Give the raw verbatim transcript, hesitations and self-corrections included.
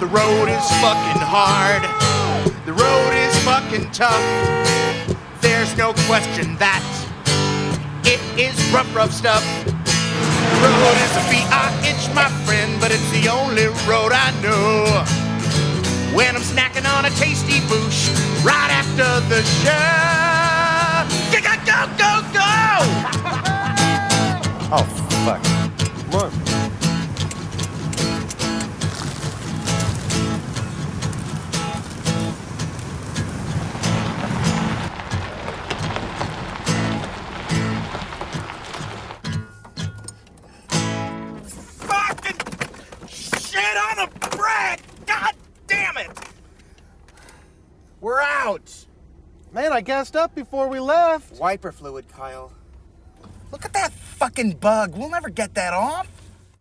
road is fucking hard. The road is fucking tough. There's no question that it is rough, rough stuff. The road is a B-I-H, my friend, but it's the only road I know. When I'm snacking on a tasty boosh right after the show. Go, go, go, go! Oh, fuck. Come on. Fucking shit on the bread! God damn it! We're out! Man, I gassed up before we left. Wiper fluid, Kyle. Look at that fucking bug. We'll never get that off.